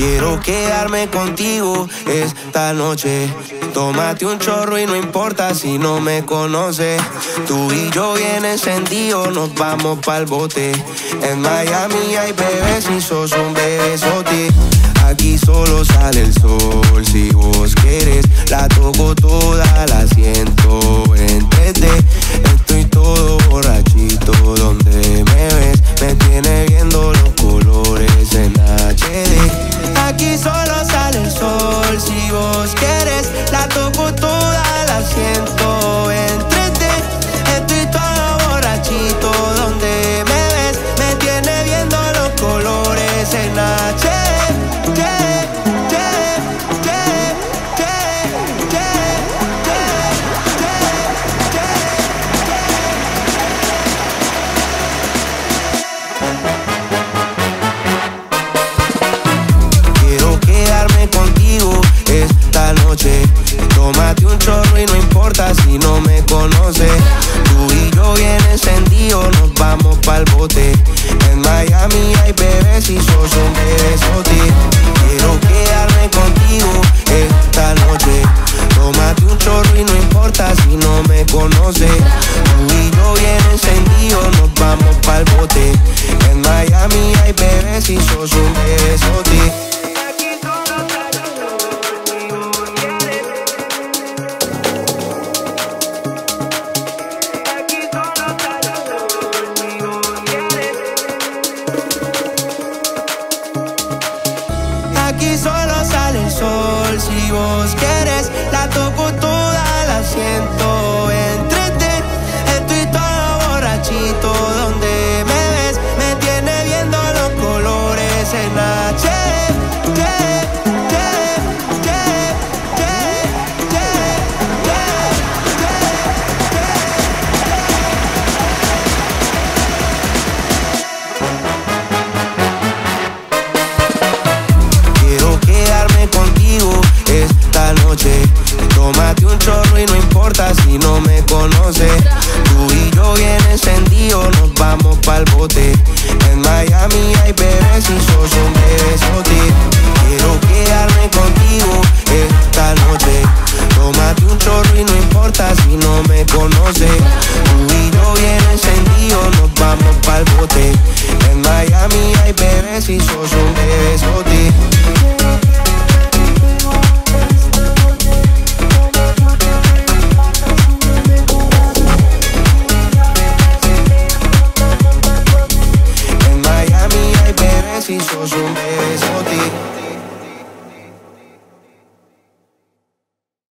Quiero quedarme contigo esta noche. Tómate un chorro y no importa si no me conoces. Tú y yo bien encendidos, nos vamos pa'l bote. En Miami hay bebés y sos un bebesote. Aquí solo sale el sol, si vos quieres la toco toda, la siento en 3D. Estoy todo borrachito, donde me ves me tiene viendo los colores en HD. Aquí solo sale el sol, si vos quieres la toco toda, la siento en 3D. Estoy todo borrachito, donde me ves me tiene viendo los colores en HD. Tómate un chorro y no importa si no me conoces. Tú y yo bien encendidos, nos vamos pa'l bote. En Miami hay bebés y sos un bebesote. Quiero quedarme contigo esta noche. Tómate un chorro y no importa si no me conoces. Tú y yo bien encendidos, nos vamos pa'l bote. En Miami hay bebés y sos un bebesote. Aquí solo sale el sol, si vos quieres la toco toda, la siento en 3D. Estoy todo borrachito, donde me ves me tiene viendo los colores en HD. Tómate un chorro y no importa si no me conoces. Tú y yo bien encendidos, nos vamos pa'l bote. En Miami hay bebés y sos un bebesote. Quiero quedarme contigo esta noche. Tómate un chorro y no importa si no me conoces. Tú y yo bien encendidos, nos vamos pa'l bote. En Miami hay bebés y sos un bebesote. Si sos un bebesote.